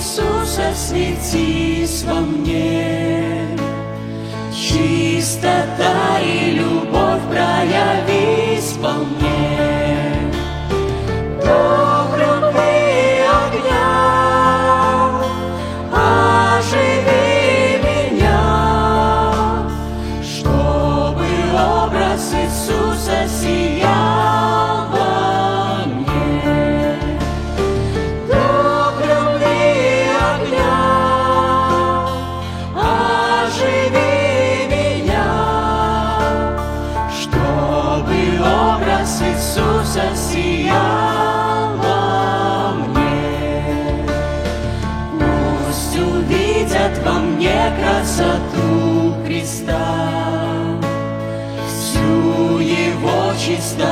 Иисуса светись во мне. Чистота и любовь проявись во мне. Дух любви огня, оживи меня, чтобы образ Иисуса сиял во мне. Дух любви огня, оживи меня, чтобы образ Иисуса сиял во мне. Пусть увидят во мне красоту Христа, всю Его чистоту.